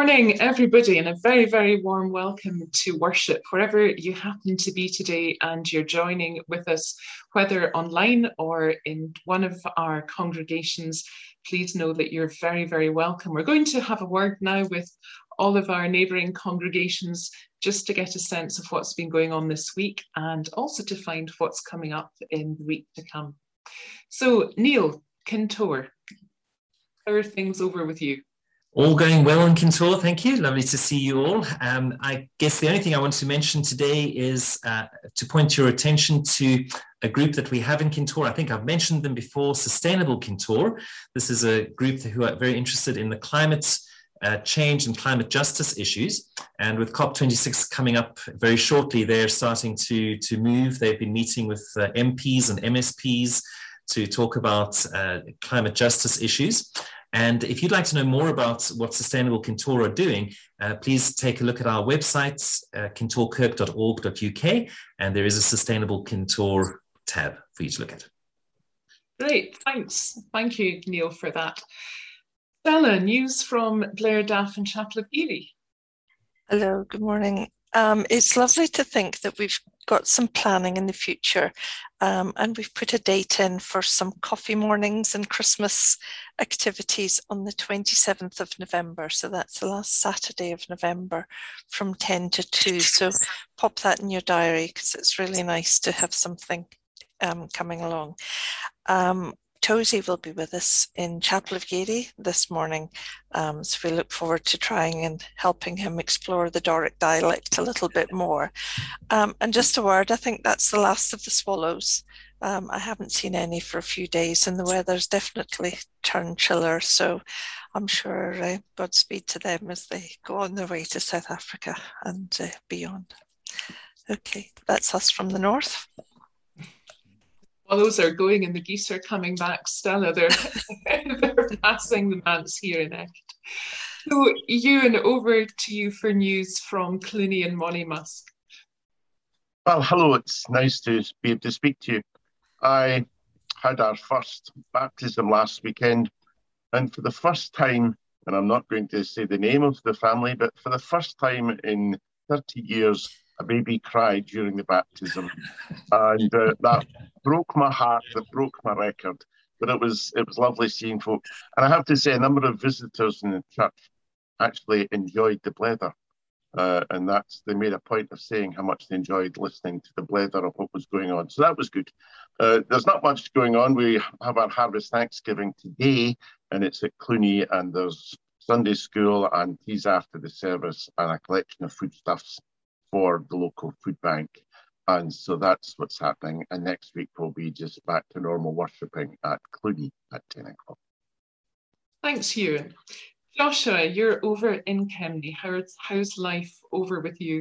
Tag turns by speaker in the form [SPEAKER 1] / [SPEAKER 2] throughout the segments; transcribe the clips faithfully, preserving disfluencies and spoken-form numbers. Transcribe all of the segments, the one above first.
[SPEAKER 1] morning, everybody, and a very, very warm welcome to worship, wherever you happen to be today and you're joining with us, whether online or in one of our congregations. Please know that you're very, very welcome. We're going to have a word now with all of our neighbouring congregations just to get a sense of what's been going on this week and also to find what's coming up in the week to come. So, Neil, Kintore, how are things over with you?
[SPEAKER 2] All going well in Kintore, thank you. Lovely to see you all. Um, I guess the only thing I want to mention today is uh, to point your attention to a group that we have in Kintore. I think I've mentioned them before, Sustainable Kintore. This is a group who are very interested in the climate uh, change and climate justice issues. And with COP twenty-six coming up very shortly, they're starting to, to move. They've been meeting with uh, M Ps and M S Ps to talk about uh, climate justice issues. And if you'd like to know more about what Sustainable Kintore are doing, uh, please take a look at our website, uh, kintorekirk dot org dot U K, and there is a Sustainable Kintore tab for you to look at.
[SPEAKER 1] Great, thanks. Thank you, Neil, for that. Stella, news from Blairdaff and Chapel of Geary.
[SPEAKER 3] Hello, good morning. Um, it's lovely to think that we've got some planning in the future, um, and we've put a date in for some coffee mornings and Christmas activities on the twenty-seventh of November. So that's the last Saturday of November from ten to two. So pop that in your diary because it's really nice to have something um, coming along. Um, Tozy will be with us in Chapel of Geary this morning, um, so we look forward to trying and helping him explore the Doric dialect a little bit more. Um, and just a word, I think that's the last of the swallows. Um, I haven't seen any for a few days and the weather's definitely turned chiller, so I'm sure uh, Godspeed to them as they go on their way to South Africa and uh, beyond. Okay, that's us from the north.
[SPEAKER 1] Swallows are going and the geese are coming back. Stella, they're, they're passing the manse here in Echt. So, Ewan, over to you for news from Cluny and Monymusk.
[SPEAKER 4] Well, hello, it's nice to be able to speak to you. I had our first baptism last weekend, and for the first time, and I'm not going to say the name of the family, but for the first time in thirty years, a baby cried during the baptism, and uh, that broke my heart, that broke my record. But it was it was lovely seeing folk. And I have to say, a number of visitors in the church actually enjoyed the blether. Uh, and that's they made a point of saying how much they enjoyed listening to the blether of what was going on. So that was good. Uh, there's not much going on. We have our Harvest Thanksgiving today, and it's at Cluny, and there's Sunday school and teas after the service and a collection of foodstuffs for the local food bank. And so that's what's happening. And next week we'll be just back to normal worshipping at Cluny at ten o'clock.
[SPEAKER 1] Thanks, Ewan. Joshua, you're over in Kemney. How's, how's life over with you?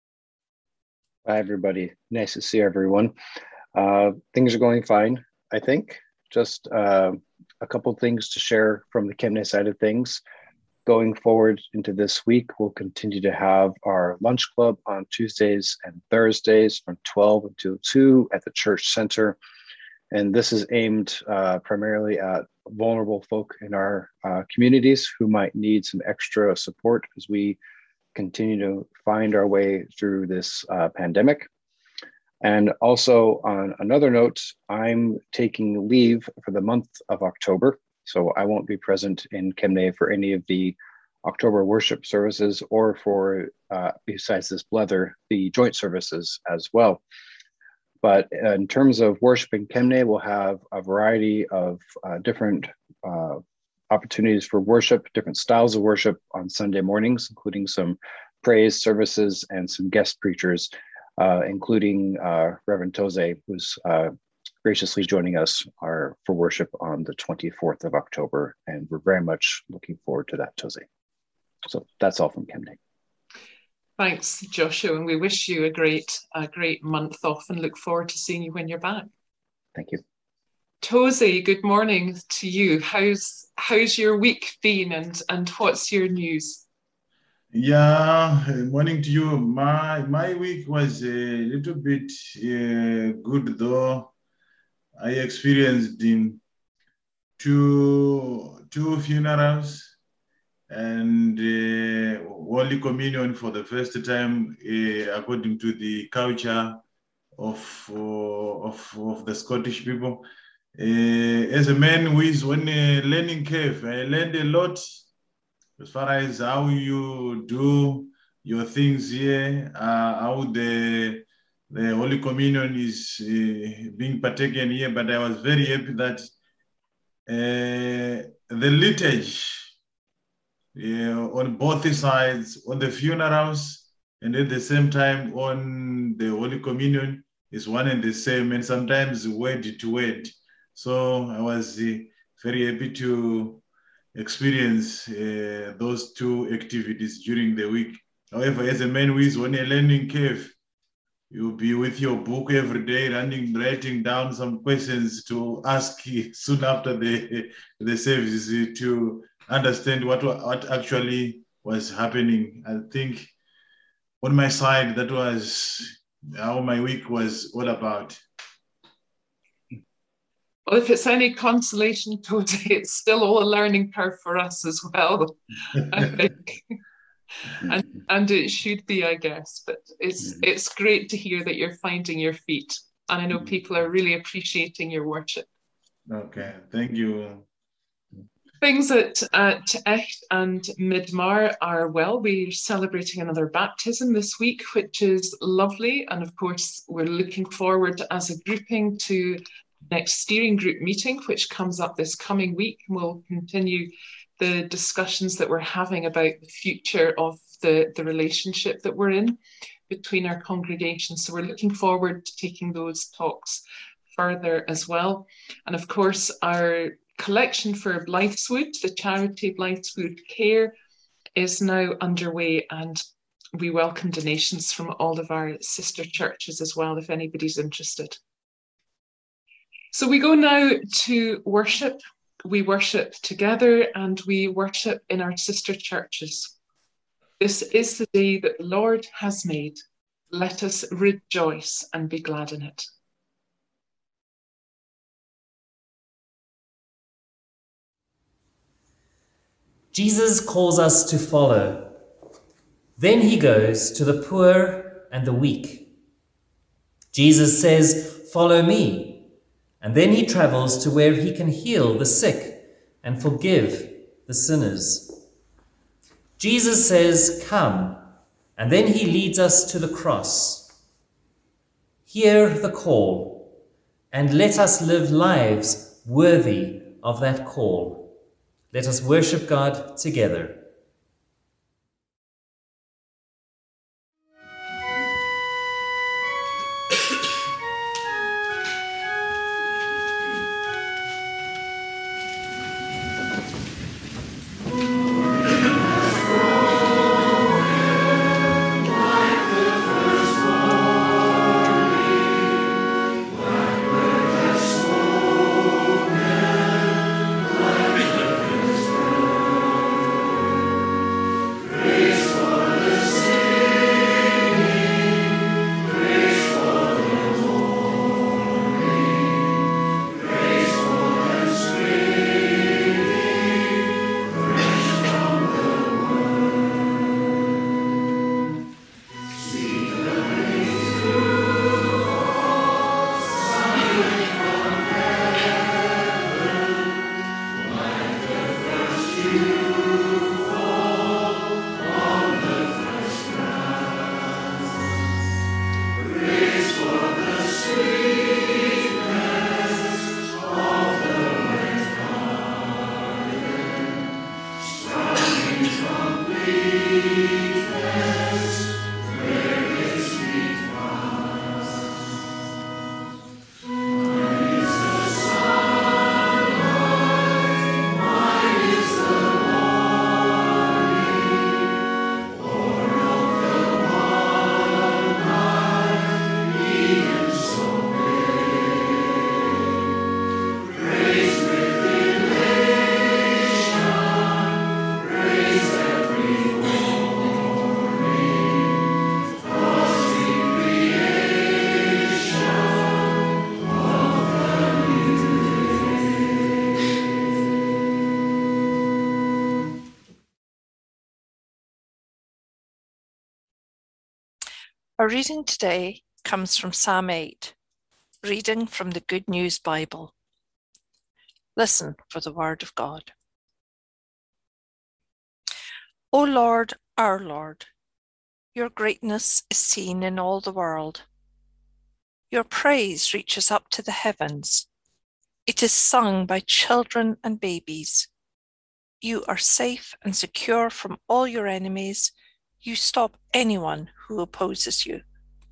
[SPEAKER 5] Hi, everybody. Nice to see everyone. Uh, things are going fine, I think. Just uh, a couple things to share from the Kemney side of things. Going forward into this week, we'll continue to have our lunch club on Tuesdays and Thursdays from twelve until two at the church center. And this is aimed uh, primarily at vulnerable folk in our uh, communities who might need some extra support as we continue to find our way through this uh, pandemic. And also on another note, I'm taking leave for the month of October. So I won't be present in Kemney for any of the October worship services or for, uh, besides this blether, the joint services as well. But in terms of worship in Kemney, we'll have a variety of uh, different uh, opportunities for worship, different styles of worship on Sunday mornings, including some praise services and some guest preachers, uh, including uh, Reverend Toze, who's uh, graciously joining us our, for worship on the twenty-fourth of October. And we're very much looking forward to that, Toze. So that's all from Kemney.
[SPEAKER 1] Thanks, Joshua, and we wish you a great, a great month off and look forward to seeing you when you're back.
[SPEAKER 5] Thank you.
[SPEAKER 1] Tozy, good morning to you. How's how's your week been, and and what's your news?
[SPEAKER 6] Yeah, morning to you. My my week was a little bit uh, good, though. I experienced in two two funerals, and uh, Holy Communion for the first time uh, according to the culture of, uh, of, of the Scottish people. Uh, as a man who is on a learning curve, I learned a lot as far as how you do your things here, uh, how the, the Holy Communion is uh, being partaken here, but I was very happy that uh, the liturgy uh, on both sides, on the funerals and at the same time on the Holy Communion is one and the same, and sometimes word to word. So I was uh, very happy to experience uh, those two activities during the week. However, as a man who is on a learning curve, you'll be with your book every day, running, writing down some questions to ask soon after the, the service to understand what, what actually was happening. I think on my side, that was how my week was all about.
[SPEAKER 1] Well, if it's any consolation, Tony, it's still all a learning curve for us as well, I think. and and it should be, I guess. But it's it's great to hear that you're finding your feet. And I know people are really appreciating your worship.
[SPEAKER 6] Okay, thank you.
[SPEAKER 1] Things at, at Echt and Midmar are well. We're celebrating another baptism this week, which is lovely. And of course, we're looking forward as a grouping to next steering group meeting, which comes up this coming week. We'll continue the discussions that we're having about the future of the, the relationship that we're in between our congregations. So we're looking forward to taking those talks further as well. And of course, our collection for Blytheswood, the charity Blytheswood Care, is now underway, and we welcome donations from all of our sister churches as well, if anybody's interested. So we go now to worship. We worship together and we worship in our sister churches. This is the day that the Lord has made. Let us rejoice and be glad in it.
[SPEAKER 7] Jesus calls us to follow. Then he goes to the poor and the weak. Jesus says, "Follow me." And then he travels to where he can heal the sick and forgive the sinners. Jesus says, "Come," and then he leads us to the cross. Hear the call, and let us live lives worthy of that call. Let us worship God together.
[SPEAKER 3] Our reading today comes from Psalm eight, reading from the Good News Bible. Listen for the word of God. O Lord, our Lord, your greatness is seen in all the world. Your praise reaches up to the heavens. It is sung by children and babies. You are safe and secure from all your enemies. You stop anyone who opposes you.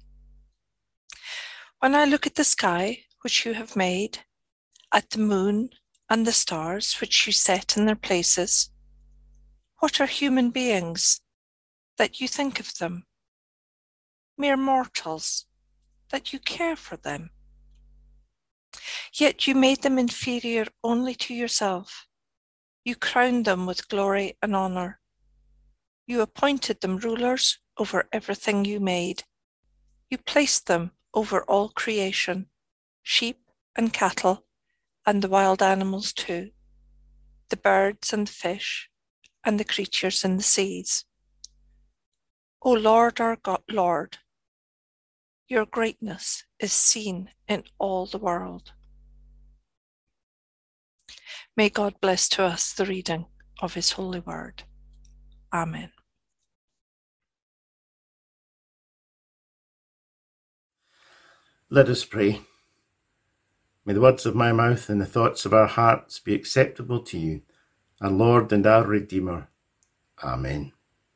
[SPEAKER 3] When I look at the sky, which you have made, at the moon and the stars, which you set in their places, what are human beings that you think of them? Mere mortals that you care for them. Yet you made them inferior only to yourself. You crowned them with glory and honor. You appointed them rulers over everything you made. You placed them over all creation, sheep and cattle, and the wild animals too, the birds and the fish, and the creatures in the seas. O Lord, our God, Lord, your greatness is seen in all the world. May God bless to us the reading of his holy word. Amen.
[SPEAKER 8] Let us pray. May the words of my mouth and the thoughts of our hearts be acceptable to you, our Lord and our Redeemer. Amen.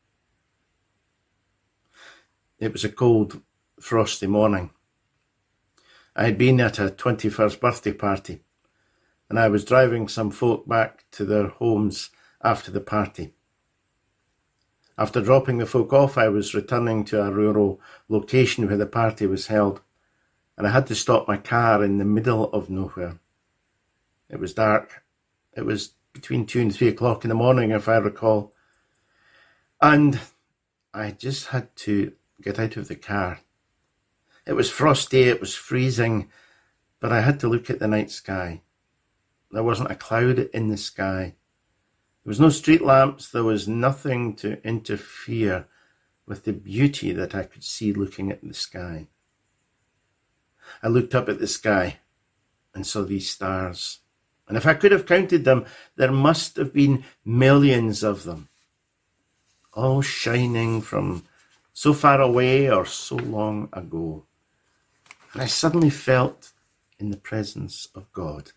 [SPEAKER 8] It was a cold, frosty morning. I had been at a twenty-first birthday party, and I was driving some folk back to their homes after the party. After dropping the folk off, I was returning to a rural location where the party was held, and I had to stop my car in the middle of nowhere. It was dark. It was between two and three o'clock in the morning, if I recall, and I just had to get out of the car. It was frosty, it was freezing, but I had to look at the night sky. There wasn't a cloud in the sky. There was no street lamps. There was nothing to interfere with the beauty that I could see looking at the sky. I looked up at the sky and saw these stars. And if I could have counted them, there must have been millions of them, all shining from so far away or so long ago. And I suddenly felt in the presence of God.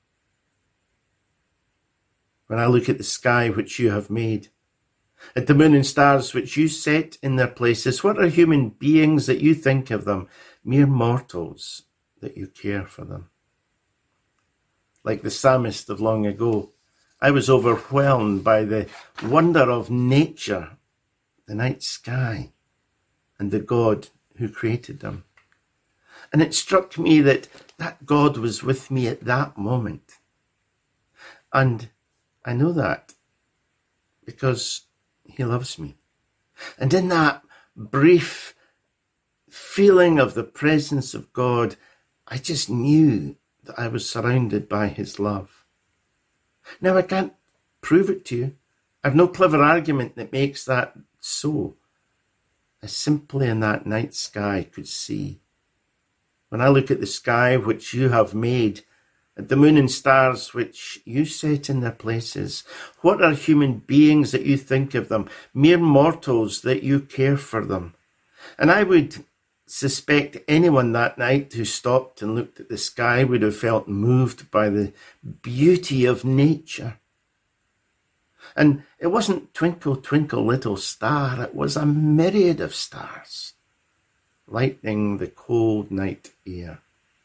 [SPEAKER 8] When I look at the sky which you have made, at the moon and stars which you set in their places, what are human beings that you think of them? Mere mortals that you care for them. Like the psalmist of long ago, I was overwhelmed by the wonder of nature, the night sky, and the God who created them. And it struck me that that God was with me at that moment. And I know that because he loves me. And in that brief feeling of the presence of God, I just knew that I was surrounded by his love. Now, I can't prove it to you. I've no clever argument that makes that so. I simply in that night sky could see. When I look at the sky which you have made, at the moon and stars which you set in their places, what are human beings that you think of them? Mere mortals that you care for them. And I would suspect anyone that night who stopped and looked at the sky would have felt moved by the beauty of nature. And it wasn't twinkle, twinkle, little star. It was a myriad of stars, lightening the cold night air.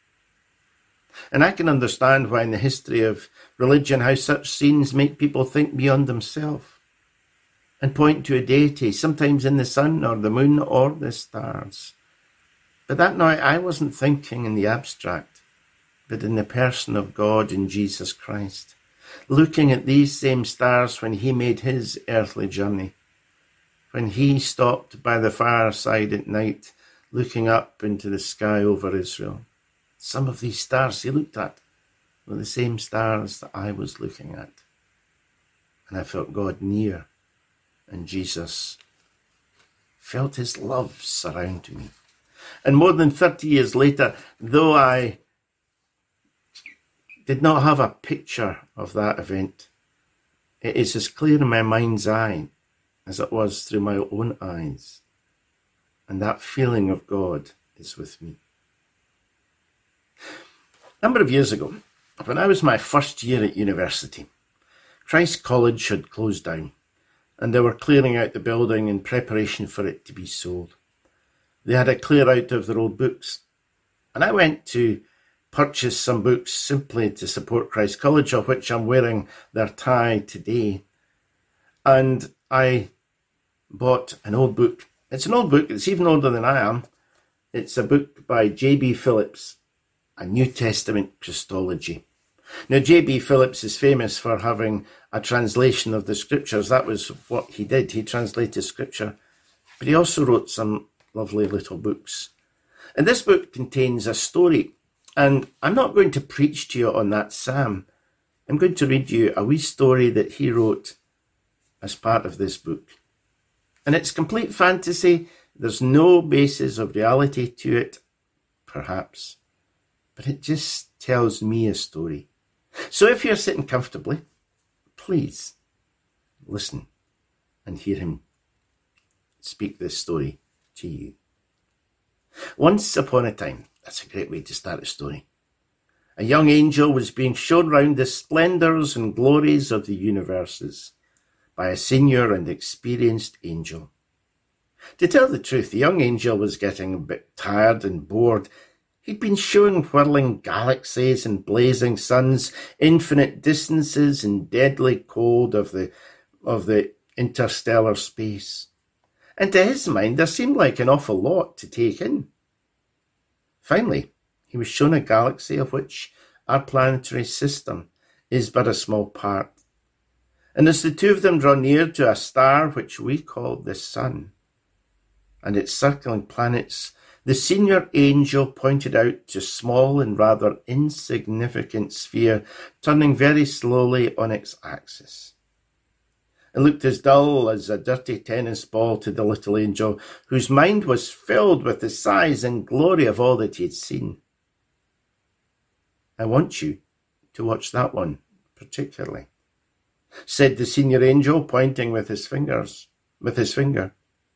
[SPEAKER 8] And I can understand why in the history of religion, how such scenes make people think beyond themselves and point to a deity, sometimes in the sun or the moon or the stars. But that night I wasn't thinking in the abstract, but in the person of God in Jesus Christ, looking at these same stars when he made his earthly journey, when he stopped by the fireside at night, looking up into the sky over Israel. Some of these stars he looked at were the same stars that I was looking at. And I felt God near, and Jesus felt his love surround me. And more than thirty years later, though I did not have a picture of that event, it is as clear in my mind's eye as it was through my own eyes. And that feeling of God is with me. A number of years ago, when I was my first year at university, Christ College had closed down, and they were clearing out the building in preparation for it to be sold. They had a clear out of their old books, and I went to purchase some books simply to support Christ College, of which I'm wearing their tie today. And I bought an old book. It's an old book. It's even older than I am. It's a book by J B Phillips, A New Testament Christology. Now, J B Phillips is famous for having a translation of the scriptures. That was what he did. He translated scripture, but he also wrote some lovely little books. And this book contains a story, and I'm not going to preach to you on that psalm. I'm going to read you a wee story that he wrote as part of this book. And it's complete fantasy. There's no basis of reality to it, perhaps, but it just tells me a story. So if you're sitting comfortably, please listen and hear him speak this story to you. Once upon a time, that's a great way to start a story, a young angel was being shown round the splendours and glories of the universes by a senior and experienced angel. To tell the truth, the young angel was getting a bit tired and bored. He'd been shown whirling galaxies and blazing suns, infinite distances and deadly cold of the of the interstellar space. And to his mind, there seemed like an awful lot to take in. Finally, he was shown a galaxy of which our planetary system is but a small part. And as the two of them draw near to a star which we call the Sun, and its circling planets, the senior angel pointed out to a small and rather insignificant sphere turning very slowly on its axis. It looked as dull as a dirty tennis ball to the little angel, whose mind was filled with the size and glory of all that he had seen. I want you to watch that one particularly, said the senior angel, pointing with his fingers, with his finger.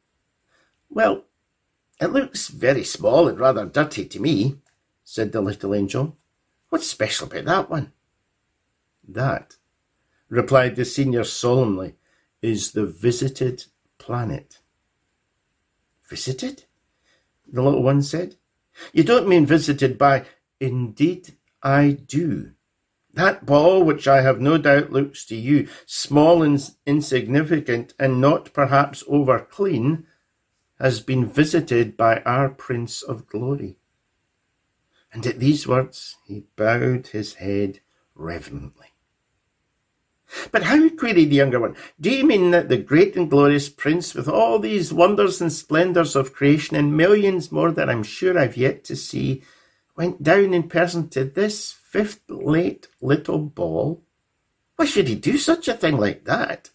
[SPEAKER 8] Well, it looks very small and rather dirty to me, said the little angel. What's special about that one? That, replied the senior solemnly, is the visited planet. Visited? The little one said. You don't mean visited by... Indeed, I do. That ball, which I have no doubt looks to you small and insignificant and not perhaps over clean, has been visited by our Prince of Glory. And at these words he bowed his head reverently. But how, queried the younger one, do you mean that the great and glorious Prince, with all these wonders and splendours of creation and millions more that I'm sure I've yet to see, went down in person to this fifth-rate little ball? Why should he do such a thing like that?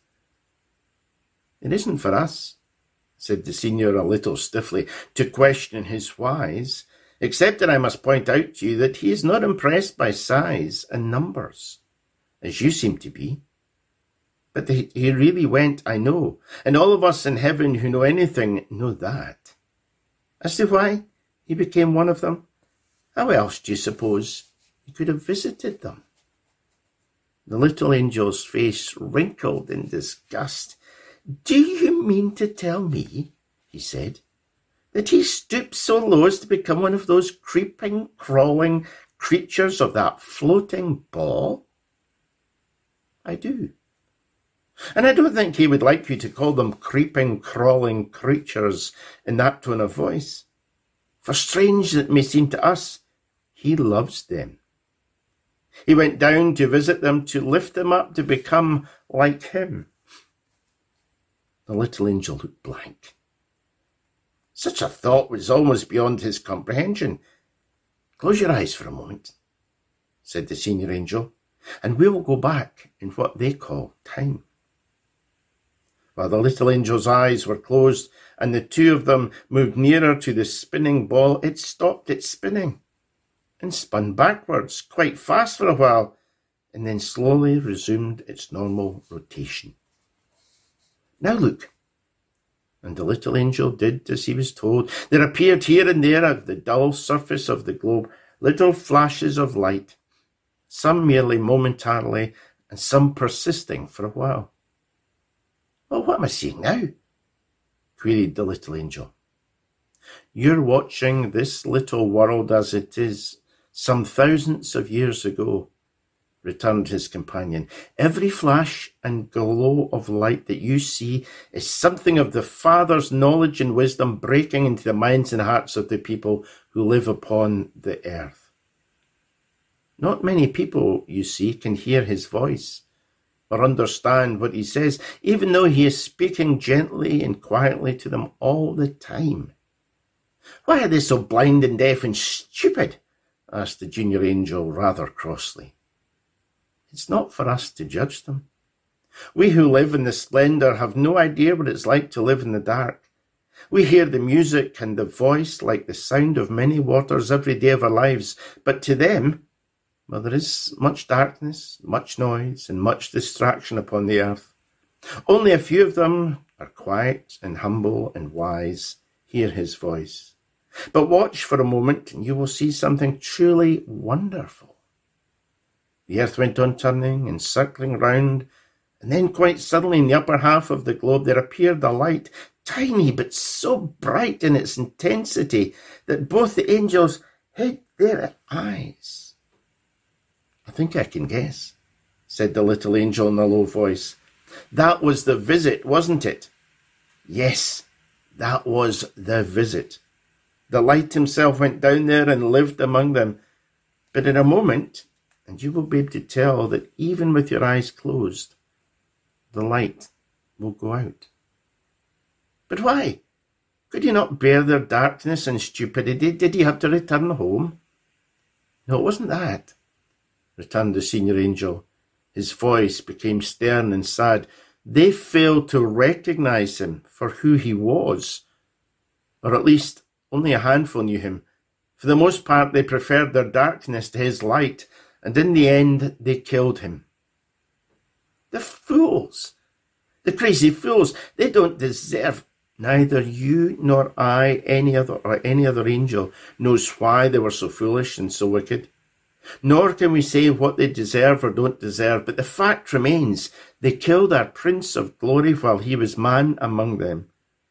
[SPEAKER 8] It isn't for us, said the senior a little stiffly, to question his whys, except that I must point out to you that he is not impressed by size and numbers, as you seem to be. But the, he really went, I know, and all of us in heaven who know anything know that. As to why he became one of them, how else do you suppose he could have visited them? The little angel's face wrinkled in disgust. Do you mean to tell me, he said, that he stooped so low as to become one of those creeping, crawling creatures of that floating ball? I do. And I don't think he would like you to call them creeping, crawling creatures in that tone of voice. For strange that may seem to us, he loves them. He went down to visit them, to lift them up, to become like him. The little angel looked blank. Such a thought was almost beyond his comprehension. Close your eyes for a moment, said the senior angel, and we will go back in what they call time. While the little angel's eyes were closed and the two of them moved nearer to the spinning ball, it stopped its spinning and spun backwards quite fast for a while, and then slowly resumed its normal rotation. Now look. And the little angel did as he was told. There appeared here and there on the dull surface of the globe little flashes of light, some merely momentarily and some persisting for a while. Well, what am I seeing now? Queried the little angel. You're watching this little world as it is some thousands of years ago, returned his companion. Every flash and glow of light that you see is something of the Father's knowledge and wisdom breaking into the minds and hearts of the people who live upon the earth. Not many people, you see, can hear his voice or understand what he says, even though he is speaking gently and quietly to them all the time. Why are they so blind and deaf and stupid? Asked the junior angel rather crossly. It's not for us to judge them. We who live in the splendour have no idea what it's like to live in the dark. We hear the music and the voice like the sound of many waters every day of our lives, but to them, well, there is much darkness, much noise, and much distraction upon the earth. Only a few of them are quiet and humble and wise, hear his voice. But watch for a moment and you will see something truly wonderful. The earth went on turning and circling round, and then quite suddenly in the upper half of the globe there appeared a light, tiny but so bright in its intensity that both the angels hid their eyes. I think I can guess, said the little angel in a low voice. That was the visit, wasn't it? Yes, that was the visit. The light himself went down there and lived among them. But in a moment, and you will be able to tell that even with your eyes closed, the light will go out. But why? Could he not bear their darkness and stupidity? Did he have to return home? No, it wasn't that, returned the senior angel. His voice became stern and sad. They failed to recognize him for who he was, or at least only a handful knew him. For the most part, they preferred their darkness to his light, and in the end, they killed him. The fools! The crazy fools! They don't deserve. Neither you nor I, any other or any other angel, knows why they were so foolish and so wicked. Nor can we say what they deserve or don't deserve, but the fact remains they killed our Prince of Glory while he was man among them.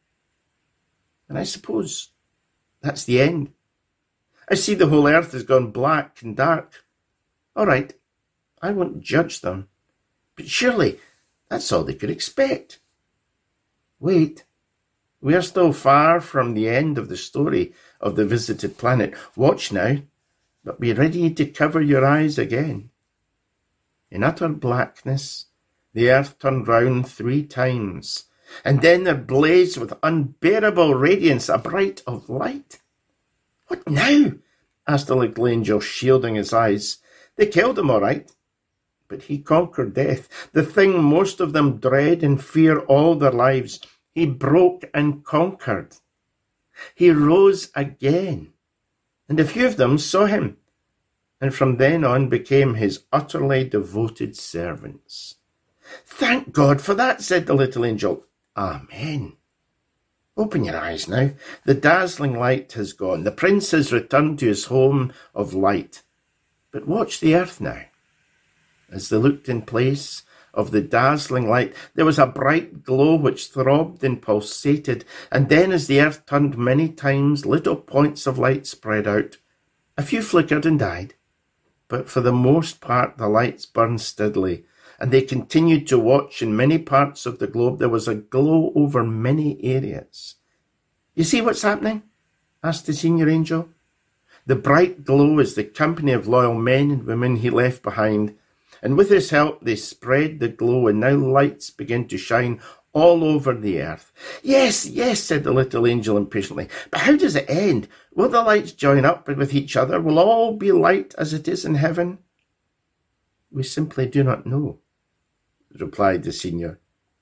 [SPEAKER 8] And I suppose that's the end. I see the whole earth has gone black and dark. All right, I won't judge them, but surely that's all they could expect. Wait, we are still far from the end of the story of the visited planet. Watch now, but be ready to cover your eyes again. In utter blackness, the earth turned round three times, and then there blazed with unbearable radiance a bright of light. What now? Asked the little angel, shielding his eyes. They killed him, all right, but he conquered death, the thing most of them dread and fear all their lives. He broke and conquered. He rose again, and a few of them saw him, and from then on became his utterly devoted servants. Thank God for that, said the little angel. Amen. Open your eyes now. The dazzling light has gone. The prince has returned to his home of light. But watch the earth now. As they looked in place of the dazzling light, there was a bright glow which throbbed and pulsated, and then as the earth turned many times, little points of light spread out. A few flickered and died, but for the most part the lights burned steadily, and they continued to watch in many parts of the globe. There was a glow over many areas. You see what's happening? Asked the senior angel. The bright glow is the company of loyal men and women he left behind, and with his help they spread the glow, and now lights begin to shine all over the earth. Yes, yes, said the little angel impatiently, but how does it end? Will the lights join up with each other? Will all be light as it is in heaven? We simply do not know, replied the senior.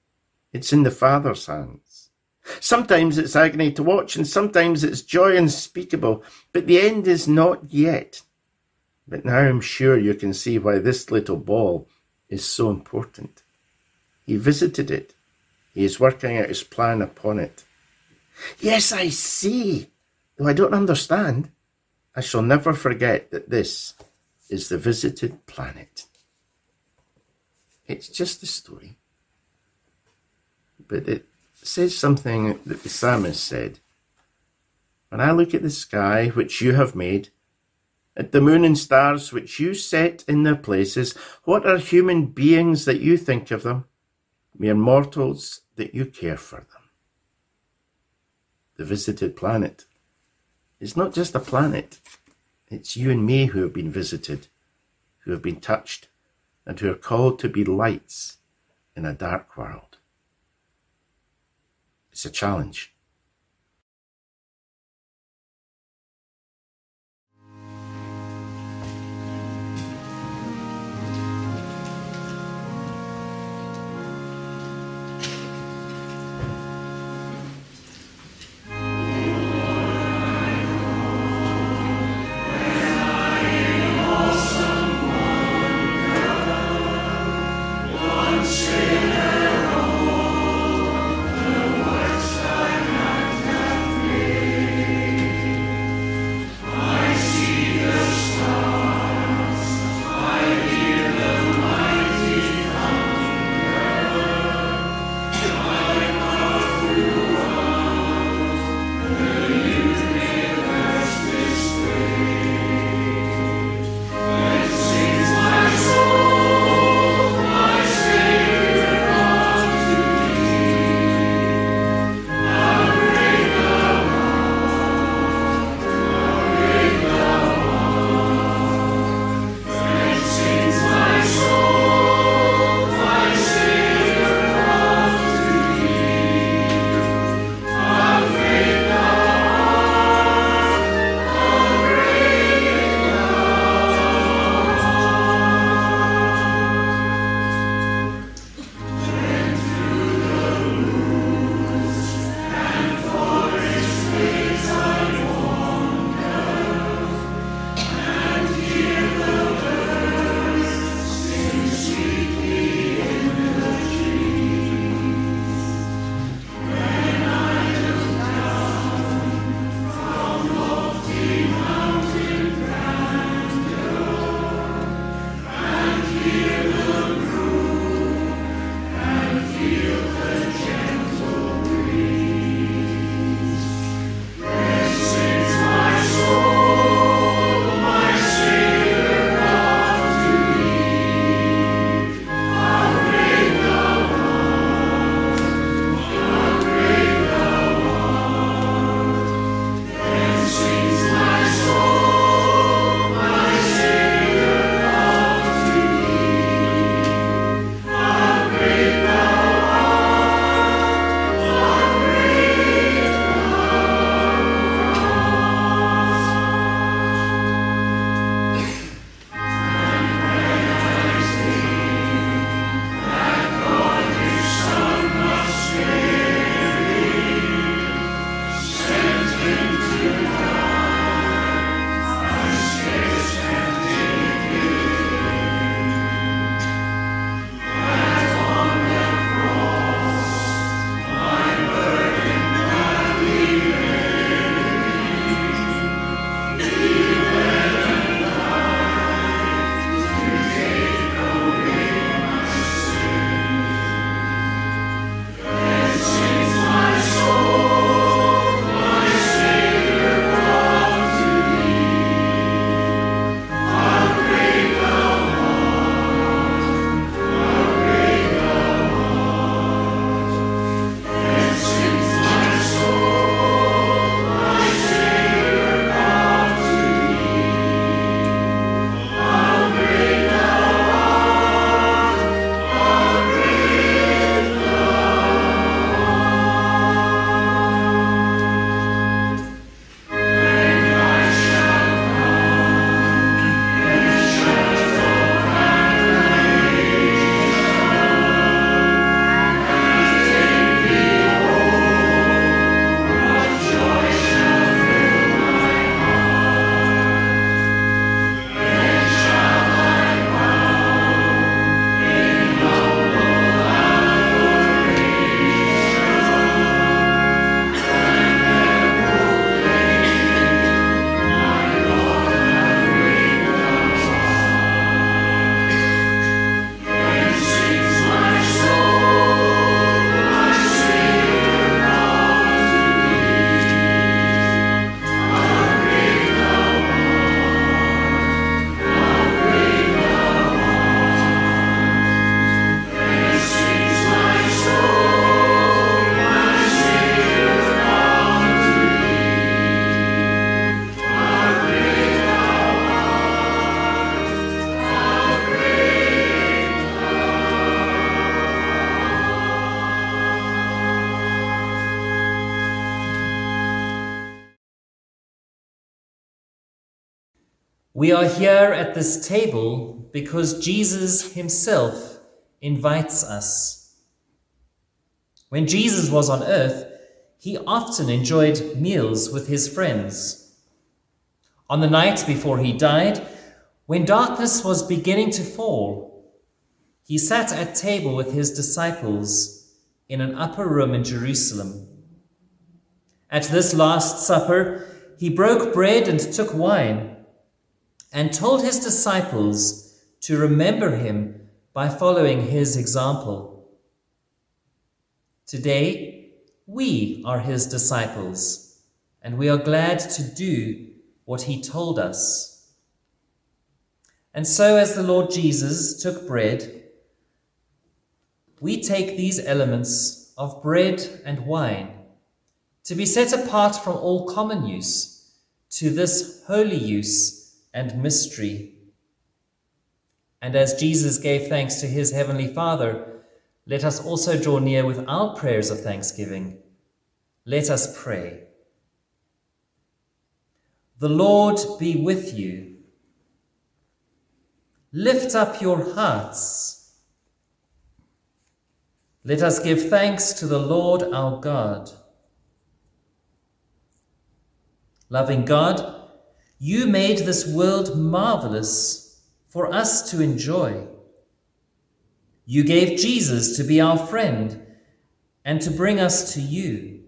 [SPEAKER 8] It's in the Father's hands. Sometimes it's agony to watch, and sometimes it's joy unspeakable, but the end is not yet. But now I'm sure you can see why this little ball is so important. He visited it. He is working out his plan upon it. Yes, I see. Though I don't understand, I shall never forget that this is the visited planet. It's just a story, but it says something that the psalmist said. When I look at the sky which you have made, at the moon and stars which you set in their places, what are human beings that you think of them, mere mortals that you care for them? The visited planet is not just a planet. It's you and me who have been visited, who have been touched, and who are called to be lights in a dark world. It's a challenge.
[SPEAKER 7] We are here at this table because Jesus himself invites us. When Jesus was on earth, he often enjoyed meals with his friends. On the night before he died, when darkness was beginning to fall, he sat at table with his disciples in an upper room in Jerusalem. At this Last Supper, he broke bread and took wine, and told his disciples to remember him by following his example. Today, we are his disciples, and we are glad to do what he told us. And so, as the Lord Jesus took bread, we take these elements of bread and wine to be set apart from all common use to this holy use and mystery. And as Jesus gave thanks to his heavenly Father, let us also draw near with our prayers of thanksgiving. Let us pray. The Lord be with you. Lift up your hearts. Let us give thanks to the Lord our God. Loving God, you made this world marvelous for us to enjoy. You gave Jesus to be our friend and to bring us to you.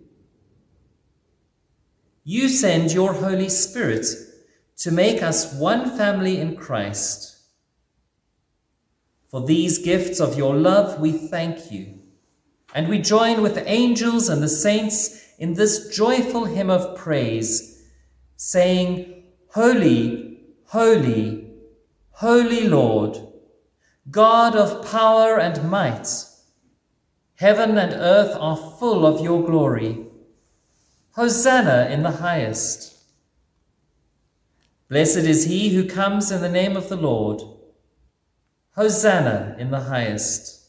[SPEAKER 7] You send your Holy Spirit to make us one family in Christ. For these gifts of your love, we thank you, and we join with the angels and the saints in this joyful hymn of praise, saying, Holy, holy, holy Lord, God of power and might, heaven and earth are full of your glory. Hosanna in the highest. Blessed is he who comes in the name of the Lord. Hosanna in the highest.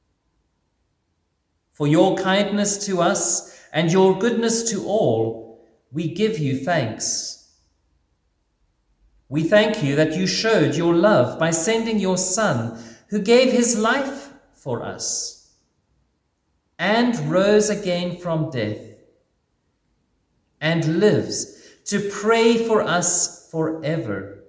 [SPEAKER 7] For your kindness to us and your goodness to all, we give you thanks. We thank you that you showed your love by sending your Son, who gave his life for us and rose again from death and lives to pray for us forever.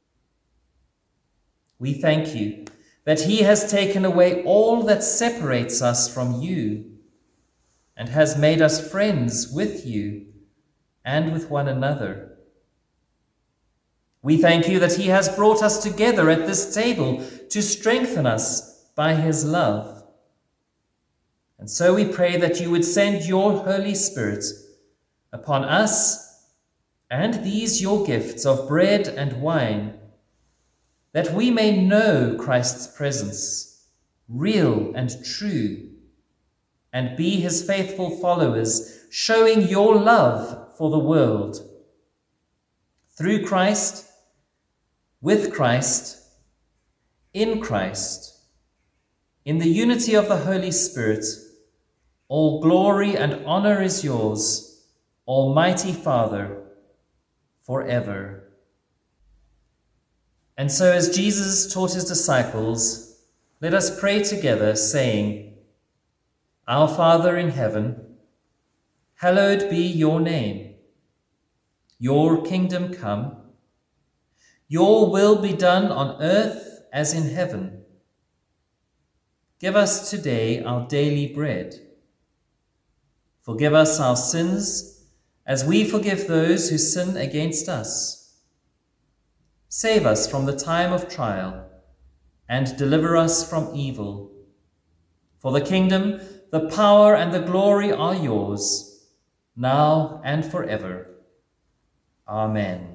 [SPEAKER 7] We thank you that he has taken away all that separates us from you and has made us friends with you and with one another. We thank you that he has brought us together at this table to strengthen us by his love. And so we pray that you would send your Holy Spirit upon us and these your gifts of bread and wine, that we may know Christ's presence, real and true, and be his faithful followers, showing your love for the world. Through Christ, with Christ, in Christ, in the unity of the Holy Spirit, all glory and honor is yours, Almighty Father, forever. And so as Jesus taught his disciples, let us pray together, saying, Our Father in heaven, hallowed be your name. Your kingdom come. Your will be done on earth as in heaven. Give us today our daily bread. Forgive us our sins as we forgive those who sin against us. Save us from the time of trial and deliver us from evil. For the kingdom, the power, and the glory are yours, now and forever. Amen.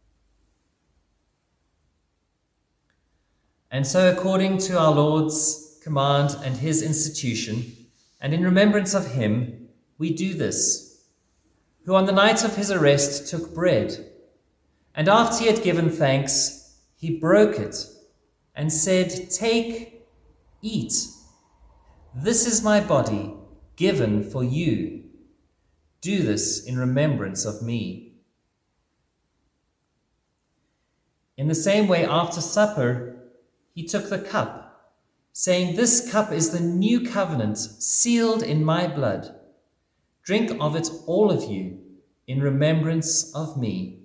[SPEAKER 7] And so, according to our Lord's command and his institution, and in remembrance of him, we do this, who on the night of his arrest took bread, and after he had given thanks, he broke it and said, Take, eat. This is my body given for you. Do this in remembrance of me. In the same way, after supper, he took the cup, saying, "This cup is the new covenant, sealed in my blood. Drink of it, all of you, in remembrance of me."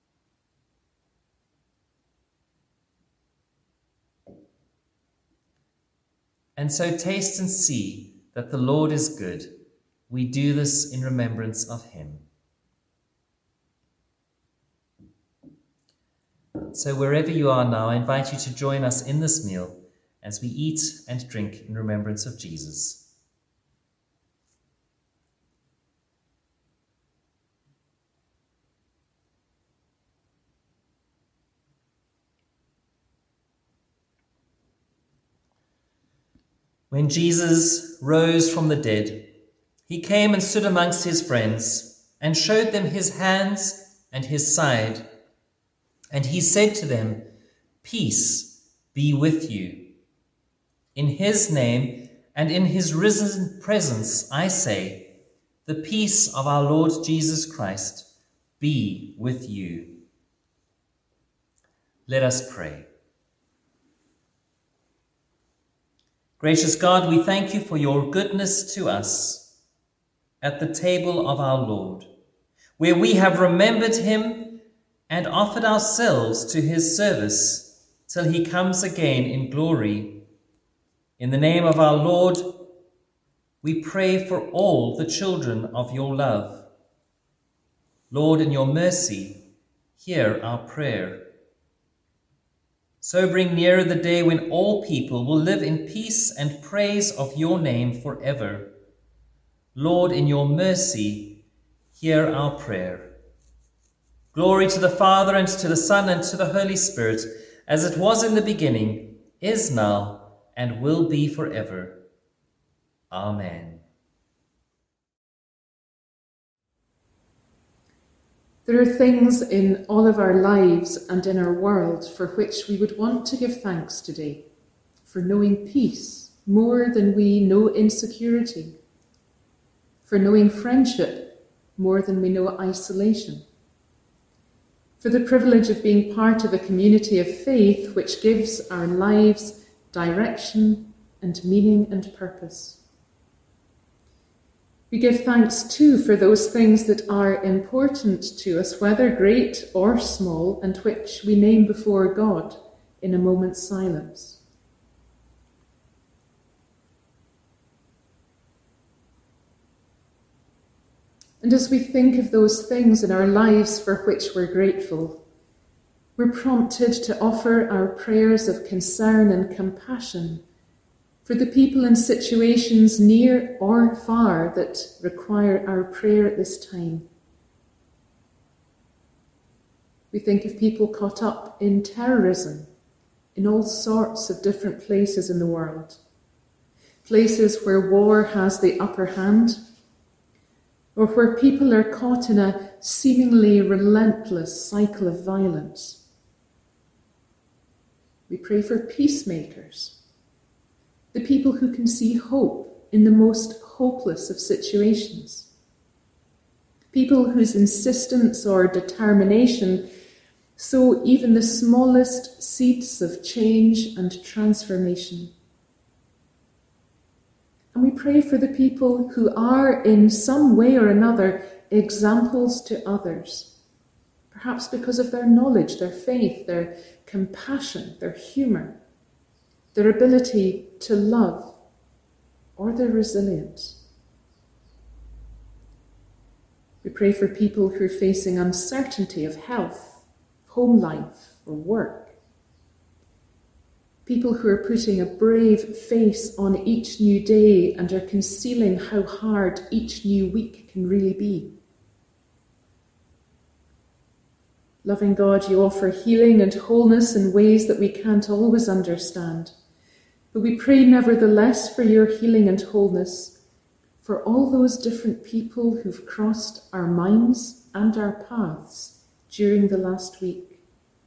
[SPEAKER 7] And so taste and see that the Lord is good. We do this in remembrance of him. So wherever you are now, I invite you to join us in this meal as we eat and drink in remembrance of Jesus. When Jesus rose from the dead, he came and stood amongst his friends and showed them his hands and his side. And he said to them, "Peace be with you. In his name and in his risen presence, I say, the peace of our Lord Jesus Christ be with you." Let us pray. Gracious God, we thank you for your goodness to us at the table of our Lord, where we have remembered him and offered ourselves to his service till he comes again in glory. In the name of our Lord, we pray for all the children of your love. Lord, in your mercy, hear our prayer. So bring nearer the day when all people will live in peace and praise of your name forever. Lord, in your mercy, hear our prayer. Glory to the Father, and to the Son, and to the Holy Spirit, as it was in the beginning, is now, and will be forever. Amen.
[SPEAKER 1] There are things in all of our lives and in our world for which we would want to give thanks today, for knowing peace more than we know insecurity, for knowing friendship more than we know isolation, for the privilege of being part of a community of faith which gives our lives direction and meaning and purpose. We give thanks too for those things that are important to us, whether great or small, and which we name before God in a moment's silence. And as we think of those things in our lives for which we're grateful, we're prompted to offer our prayers of concern and compassion for the people and situations near or far that require our prayer at this time. We think of people caught up in terrorism in all sorts of different places in the world, places where war has the upper hand, or where people are caught in a seemingly relentless cycle of violence. We pray for peacemakers, the people who can see hope in the most hopeless of situations, people whose insistence or determination sow even the smallest seeds of change and transformation. And we pray for the people who are in some way or another examples to others, perhaps because of their knowledge, their faith, their compassion, their humour, their ability to love, or their resilience. We pray for people who are facing uncertainty of health, home life, or work. People who are putting a brave face on each new day and are concealing how hard each new week can really be. Loving God, you offer healing and wholeness in ways that we can't always understand. But we pray nevertheless for your healing and wholeness for all those different people who've crossed our minds and our paths during the last week.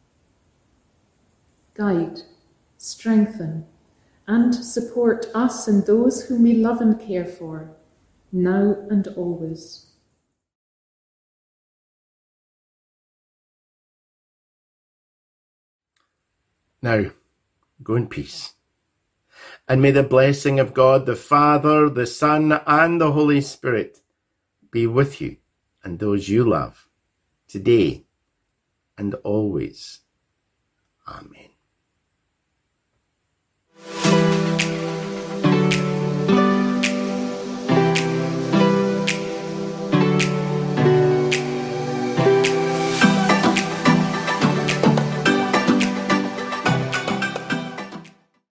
[SPEAKER 1] Guide, strengthen, and support us and those whom we love and care for, now and always.
[SPEAKER 8] Now, go in peace. And may the blessing of God, the Father, the Son, and the Holy Spirit be with you and those you love, today and always. Amen.